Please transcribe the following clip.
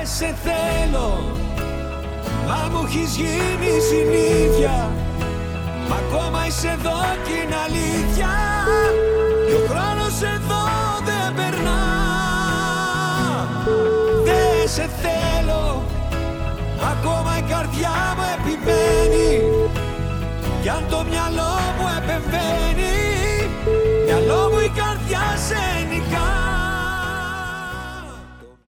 σε θέλω, μα μου έχεις γίνει συνήθεια. Μ' ακόμα είσαι εδώ κι είναι αλήθεια, και ο χρόνος εδώ δεν περνά. Δεν σε θέλω, ακόμα η καρδιά μου επιμένει, κι αν το μυαλό μου επεμβαίνει, μυαλό μου η καρδιά σε νικά.